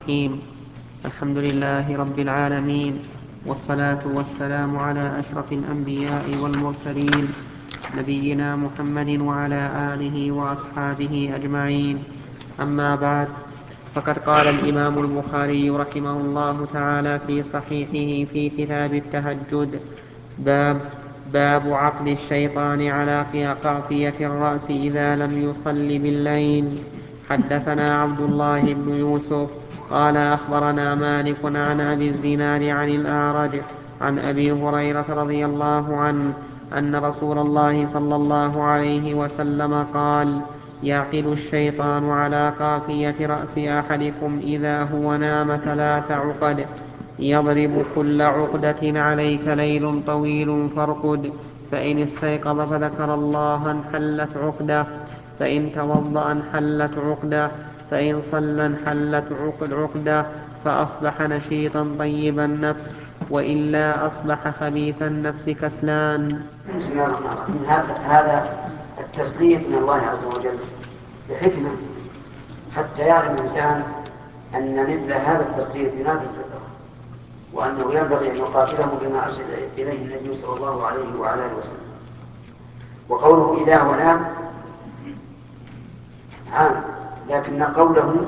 الرحيم. الحمد لله رب العالمين، والصلاة والسلام على أشرف الأنبياء والمرسلين، نبينا محمد وعلى آله وأصحابه أجمعين. أما بعد، فقد قال الإمام البخاري رحمه الله تعالى في صحيحه في كتاب التهجد: باب عقد الشيطان على قافية الرأس إذا لم يصل بالليل. حدثنا عبد الله بن يوسف قال أخبرنا مالك عن أبي الزناد عن الأعرج عن أبي هريرة رضي الله عنه أن رسول الله صلى الله عليه وسلم قال: يعقد الشيطان على قافية رأس أحدكم إذا هو نام 3 عقد، يضرب كل عقدة: عليك ليل طويل فارقد، فإن استيقظ فذكر الله انحلت عقدة، فإن توضأ انحلت عقدة، فإن صلى انحلت عقدة، فأصبح نشيطا طيب النفس، وإلا أصبح خبيث النفس كسلان. بسم الله الرحمن الرحيم. هذا التسليط من الله عز وجل بحكمة، حتى يعلم الإنسان أن مثل هذا التسليط ينافي الفطرة، وأنه ينبغي أن يقاتله بما أرشد إليه النبي صلى الله عليه وعلى آله وسلم. وقوله إذا هو نام عام، لكن قوله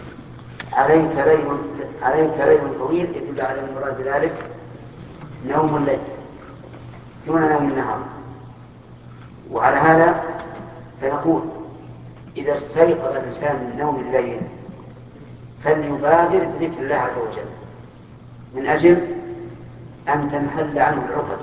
عليك ليل طويل يدل على المراد بذلك نوم الليل دون نوم النهار. وعلى هذا فنقول إذا استيقظ الإنسان من نوم الليل فليبادر بذكر الله عز وجل من أجل أن تنحل عنه العقد،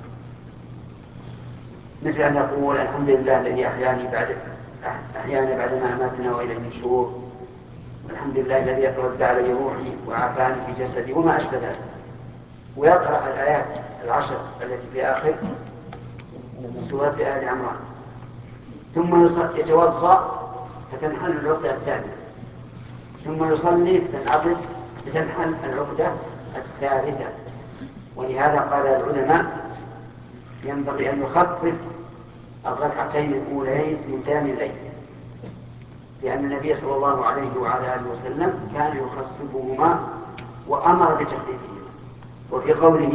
مثل أن يقول: الحمد لله الذي أحيانا بعدما أماتنا وإليه النشور، الحمد لله الذي رد علي روحي وعافاني في جسدي، وما أشبه ذلك. ويقرأ الآيات 10 التي في آخر سورة آل عمران، ثم يتوضأ فتنحل العقدة الثانية، ثم يصلي فتنحل العقدة الثالثة. ولهذا قال العلماء: ينبغي أن يخفف الركعتين الأولين من قيام الليل، لأن النبي صلى الله عليه وعلى آله وسلم كان يخففهما وأمر بتخفيفهما. وفي قوله